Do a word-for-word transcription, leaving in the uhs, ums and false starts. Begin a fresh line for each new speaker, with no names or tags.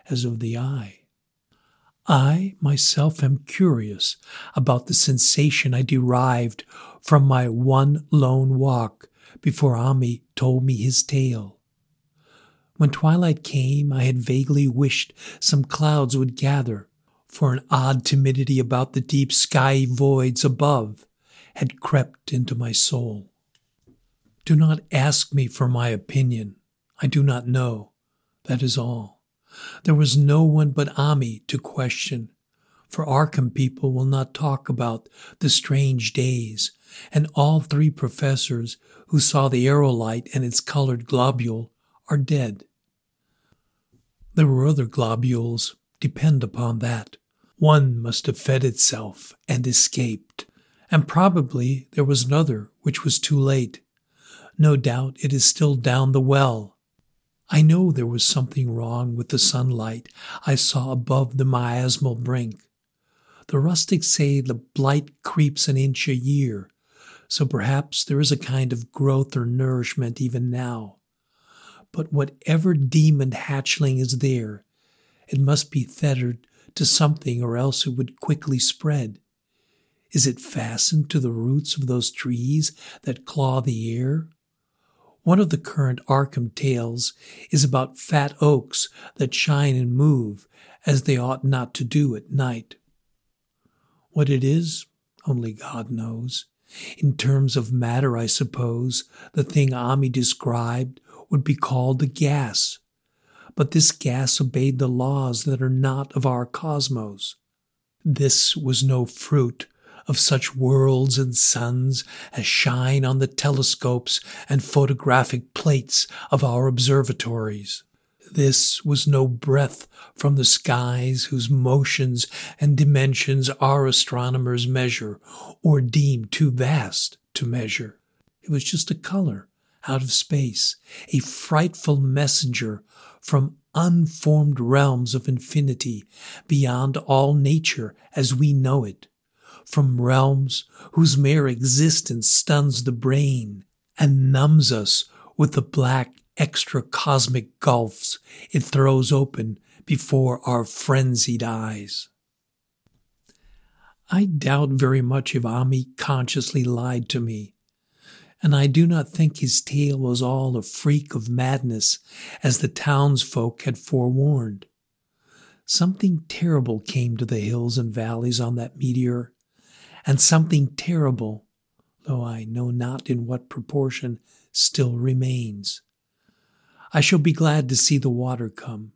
as of the eye. I myself am curious about the sensation I derived from my one lone walk before Ami told me his tale. When twilight came, I had vaguely wished some clouds would gather, for an odd timidity about the deep sky voids above had crept into my soul. Do not ask me for my opinion. I do not know. That is all. There was no one but Ami to question, for Arkham people will not talk about the strange days, and all three professors who saw the aerolite and its colored globule are dead. There were other globules, depend upon that. One must have fed itself and escaped, and probably there was another which was too late. No doubt it is still down the well. I know there was something wrong with the sunlight I saw above the miasmal brink. The rustics say the blight creeps an inch a year, so perhaps there is a kind of growth or nourishment even now. But whatever demon hatchling is there, it must be tethered to something or else it would quickly spread. Is it fastened to the roots of those trees that claw the air? One of the current Arkham tales is about fat oaks that shine and move as they ought not to do at night. What it is, only God knows. In terms of matter, I suppose, the thing Ami described would be called a gas. But this gas obeyed the laws that are not of our cosmos. This was no fruit of such worlds and suns as shine on the telescopes and photographic plates of our observatories. This was no breath from the skies whose motions and dimensions our astronomers measure or deem too vast to measure. It was just a color out of space, a frightful messenger from unformed realms of infinity beyond all nature as we know it, from realms whose mere existence stuns the brain and numbs us with the black extra-cosmic gulfs it throws open before our frenzied eyes. I doubt very much if Ami consciously lied to me, and I do not think his tale was all a freak of madness, as the townsfolk had forewarned. Something terrible came to the hills and valleys on that meteor, and something terrible, though I know not in what proportion, still remains. I shall be glad to see the water come.